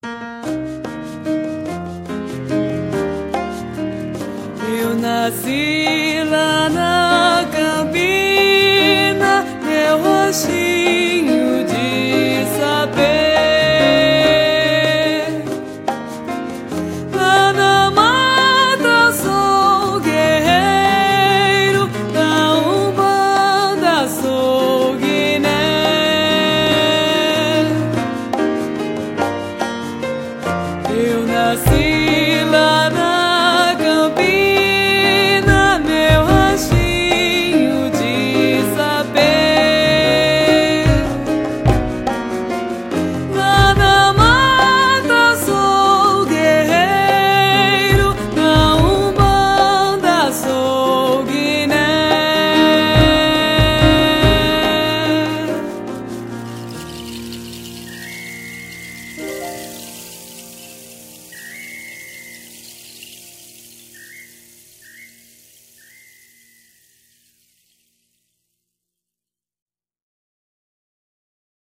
Eu nasci lá na campina, meu rostinho de saber. Lá na mata sou guerreiro, da Umbanda sou guiné. Eu nasci